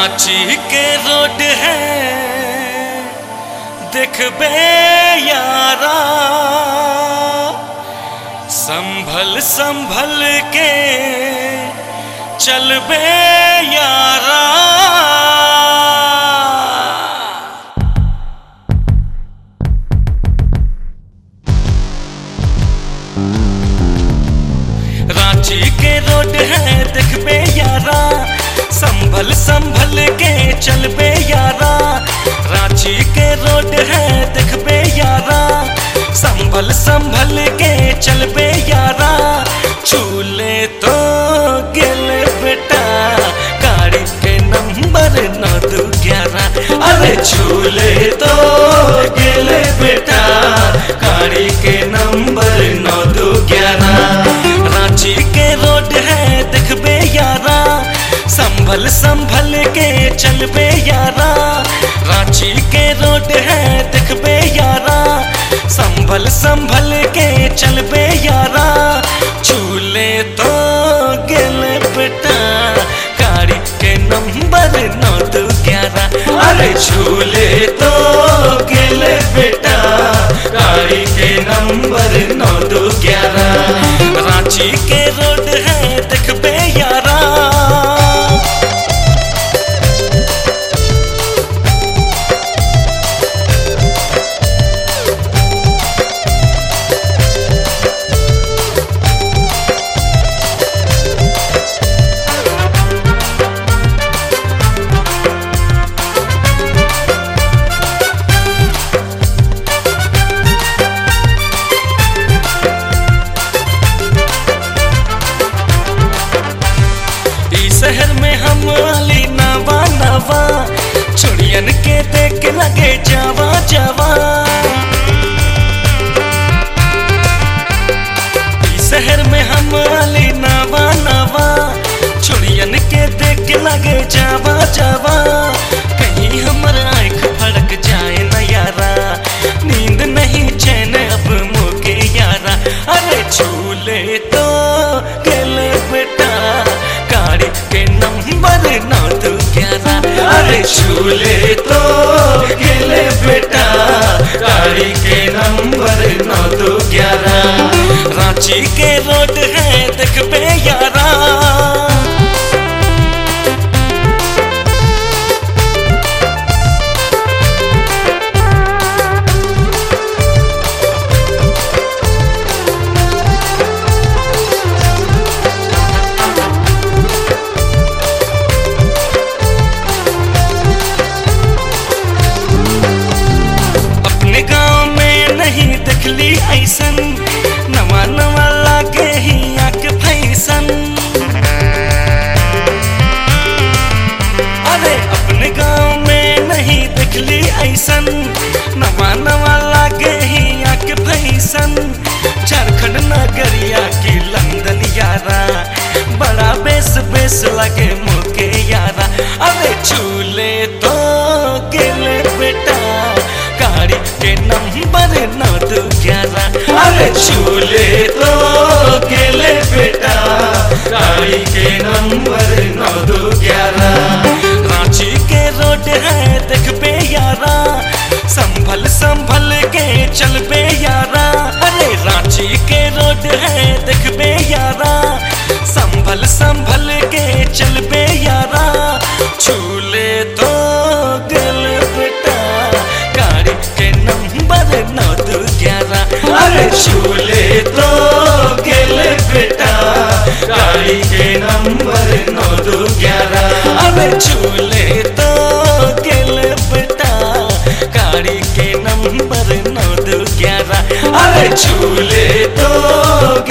रांची के रोड है देखबे यारा, संभल संभल के चलबे यारा। रांची के रोड है देखबे यारा, संभल संभल के चलबे यारा। रांची के रोड है देखबे यारा, संभल संभल के चलबे यारा। चूले तो गेले बेटा गाड़ी के नंबर 9211। अरे चूले तो गेले बेटा गाड़ी के नंबर 9211। रांची के रोड है देखबे यारा, संभल संभल के चलबे यारा। रांची के रोड है देखबे यारा, संभल संभल के चलबे यारा। चूले तो गेले बेटा गाड़ी के नंबर 9211। अरे चूले तो गेले बेटा गाड़ी के नंबर 9211। रांची के रोड है देखबे यारा। शहर में हम वाली नवा नवा, चुड़ियन के देख लगे जावा जावा। शहर में हम वाली नवा नवा, चुड़ियन के देख लगे जावा जावा। कहीं हमारा आँख फड़क जाए न यारा, नींद नहीं चैन अब मोके यारा। अरे चूले तो गेले बेटा गाड़ी के नंबर 9211। अरे चूले तो गेले बेटा गाड़ी के नंबर 9211। रांची के रोड है देखबे यारा। ऐसन नवा नवा लागे ही आके फैसन। अरे अपने गांव में नहीं देखली ऐसन, नवा नवा लागे ही आके फैसन। झारखंड नगरिया की लंदन यारा, बड़ा बेस बेस लगे मोके यारा। अरे चूले तो गेले बेटा गाड़ी के नंबर 9211। अरे चूले तो गेले बेटा गाड़ी के नंबर 9211। रांची के रोड है देखबे यारा, संभल संभल के चलबे यारा। अरे रांची के रोड है देखबे यारा, संभल संभल के चलबे यारा। चूले तो गेले बेटा गाड़ी के नंबर 9211। अरे चूले तो गेले बेटा गाड़ी के नंबर 9211। अरे चूले तो गेले बेटा गाड़ी के नंबर 9211। अरे चूले तो